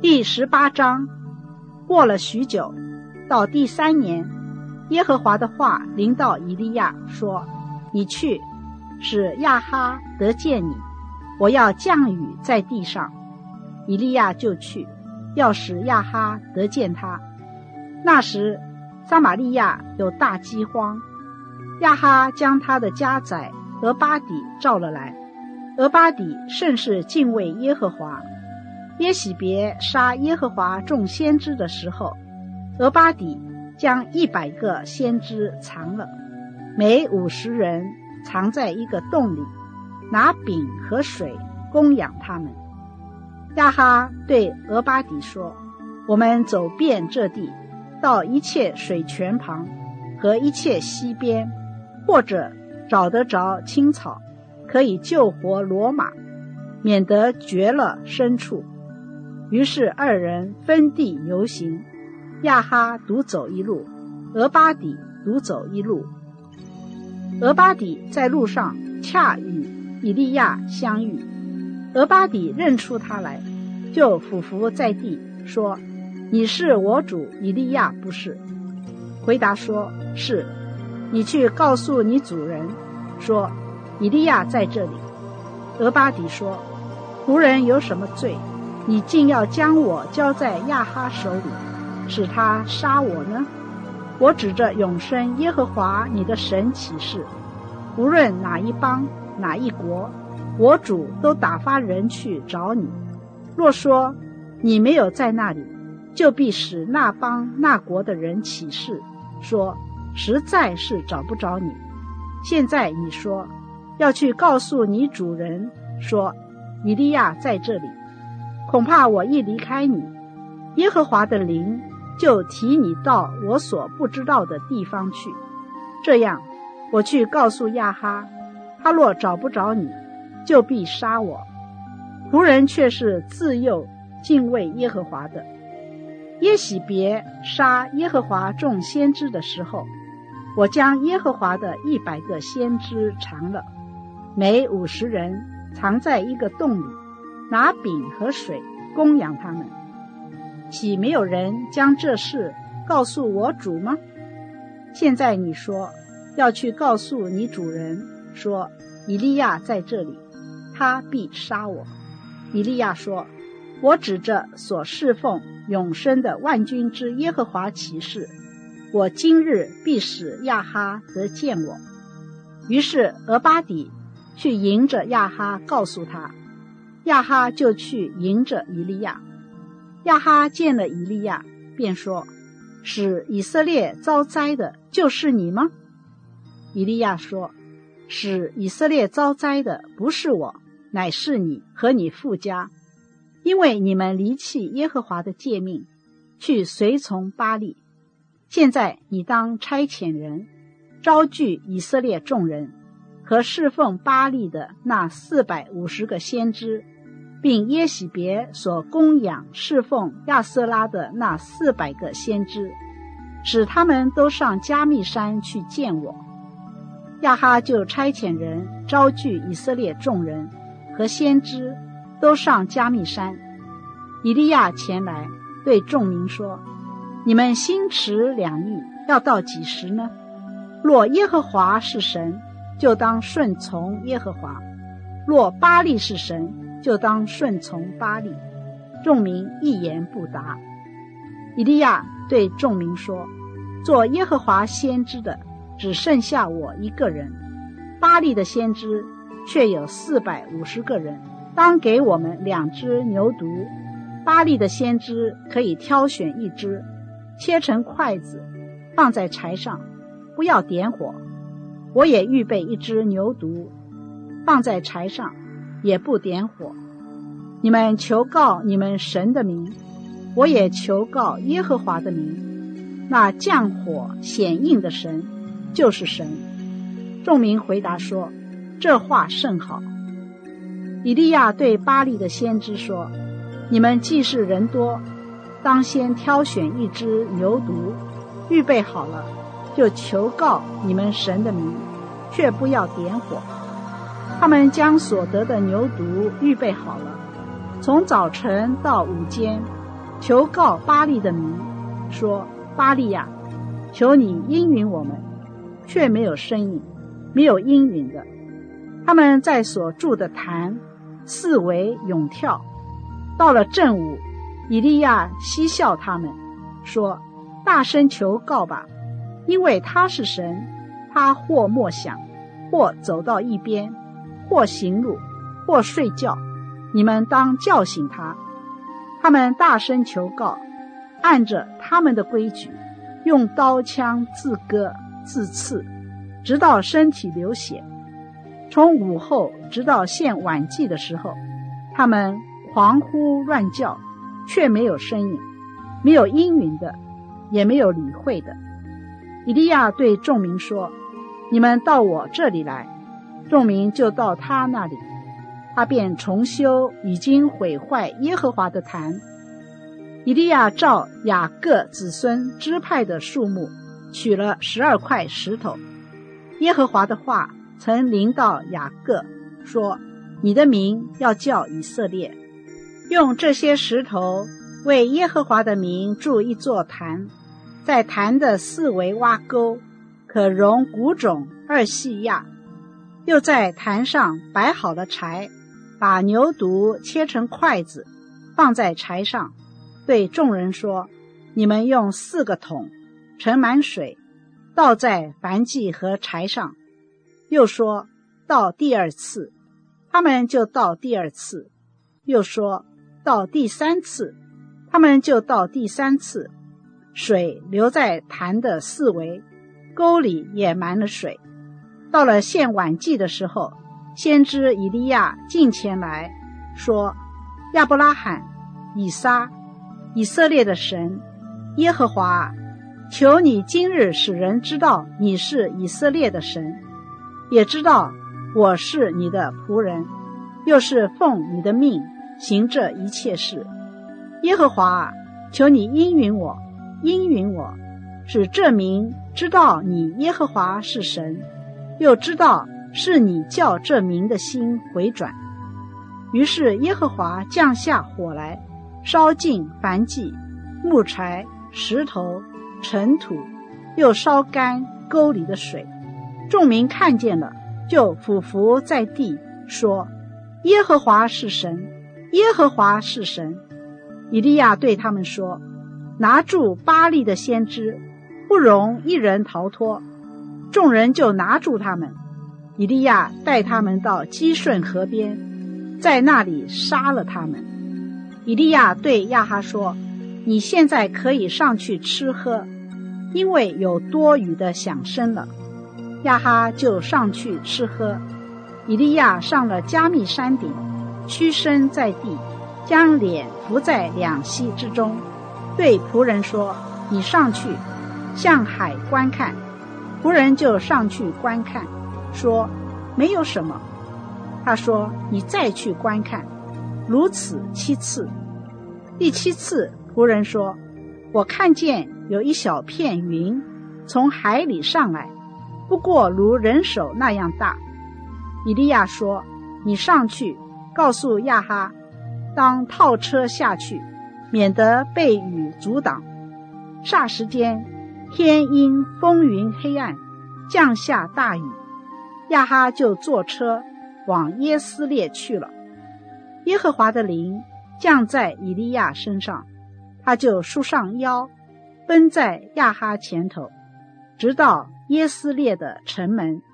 第18章。过了许久，到第3年，耶和华的话临到以利亚说：你去，使亚哈得见你，我要降雨在地上。以利亚就去，要使亚哈得见他。那时撒玛利亚有大饥荒，亚哈将他的家宰俄巴底召了来。俄巴底甚是敬畏耶和华。耶洗别杀耶和华众先知的时候，俄巴底将100个先知藏了，每50人藏在一个洞里，拿饼和水供养他们。亚哈对俄巴底说：我们走遍这地，到一切水泉旁和一切溪边，或者找得着青草，可以救活骡马，免得绝了牲畜。于是2人分地游行，亚哈独走一路，俄巴底独走一路。俄巴底在路上恰与以利亚相遇，俄巴底认出他来，就俯伏在地说：你是我主以利亚不是？回答说：是。你去告诉你主人说，以利亚在这里。俄巴底说：仆人有什么罪，你竟要将我交在亚哈手里，使他杀我呢？我指着永生耶和华你的神起誓，无论哪一邦哪一国，我主都打发人去找你。若说你没有在那里，就必使那邦那国的人起誓，说实在是找不着你。现在你说要去告诉你主人说，以利亚在这里。恐怕我一离开你，耶和华的灵就提你到我所不知道的地方去。这样我去告诉亚哈，他若找不着你，就必杀我。仆人却是自幼敬畏耶和华的。耶洗别杀耶和华众先知的时候，我将耶和华的100个先知藏了，每50人藏在一个洞里，拿饼和水供养他们。岂没有人将这事告诉我主吗？现在你说要去告诉你主人说，以利亚在这里，他必杀我。以利亚说：我指着所侍奉永生的万军之耶和华起誓，我今日必使亚哈得见我。于是俄巴底去迎着亚哈，告诉他。亚哈就去迎着以利亚。亚哈见了以利亚，便说：使以色列遭灾的就是你吗？以利亚说：使以色列遭灾的不是我，乃是你和你父家，因为你们离弃耶和华的诫命，去随从巴力。现在你当差遣人，招聚以色列众人和侍奉巴力的那450个先知，并耶洗别所供养侍奉亚瑟拉的那400个先知，使他们都上加密山去见我。亚哈就差遣人招聚以色列众人和先知，都上加密山。以利亚前来对众民说：你们心持两意，要到几时呢？若耶和华是神，就当顺从耶和华；若巴力是神，就当顺从巴力。众民一言不答。以利亚对众民说：做耶和华先知的只剩下我一个人，巴力的先知却有450个人，当给我们2只牛犊。巴力的先知可以挑选1只，切成筷子，放在柴上，不要点火。我也预备1只牛犊，放在柴上，也不点火。你们求告你们神的名，我也求告耶和华的名。那降火显应的神就是神。众民回答说：这话甚好。以利亚对巴力的先知说：你们既是人多，当先挑选1只牛犊，预备好了，就求告你们神的名，却不要点火。他们将所得的牛犊预备好了，从早晨到午间， 求告巴力的名，说：巴力呀，求你应允我们。却没有声音，没有应允的。他们在所住的坛四围涌跳。到了正午，以利亚嬉笑他们，说：大声求告吧，因为他是神，他或默想，或走到一边，或行路，或睡觉，你们当叫醒他。他们大声求告，按着他们的规矩，用刀枪自割自刺，直到身体流血。从午后直到献晚祭的时候，他们狂呼乱叫，却没有声音，没有应允的，也没有理会的。以利亚对众民说：你们到我这里来。众民就到他那里，他便重修已经毁坏耶和华的坛。以利亚照雅各子孙支派的数目取了12块石头。耶和华的话曾临到雅各，说：你的名要叫以色列。用这些石头为耶和华的名筑一座坛，在坛的四围挖沟，可容谷种2细亚。又在坛上摆好了柴，把牛犊切成筷子，放在柴上，对众人说：你们用4个桶盛满水，倒在燔祭和柴上。又说：倒第2次，他们就倒第2次。又说：倒第3次，他们就倒第3次。水流在坛的四围，沟里也满了水。到了献晚祭的时候，先知以利亚近前来说：亚伯拉罕、以撒、以色列的神耶和华，求你今日使人知道你是以色列的神，也知道我是你的仆人，又是奉你的命行这一切事。耶和华，求你应允我，应允我，使这民知道你耶和华是神，又知道是你叫这民的心回转。于是耶和华降下火来，烧尽燔祭、木柴、石头、尘土，又烧干沟里的水。众民看见了，就俯伏在地，说：耶和华是神，耶和华是神。以利亚对他们说：拿住巴力的先知，不容一人逃脱。众人就拿住他们。以利亚带他们到基顺河边，在那里杀了他们。以利亚对亚哈说：你现在可以上去吃喝，因为有多雨的响声了。亚哈就上去吃喝。以利亚上了加密山顶，屈身在地，将脸伏在两膝之中，对仆人说：你上去向海观看。仆人就上去观看，说：没有什么。他说：你再去观看。如此7次。第7次，仆人说：我看见有一小片云从海里上来，不过如人手那样大。以利亚说：你上去告诉亚哈，当套车下去，免得被雨阻挡。霎时间，天阴风云黑暗，降下大雨。亚哈就坐车往耶斯列去了。耶和华的灵降在以利亚身上，他就束上腰，奔在亚哈前头，直到耶斯列的城门。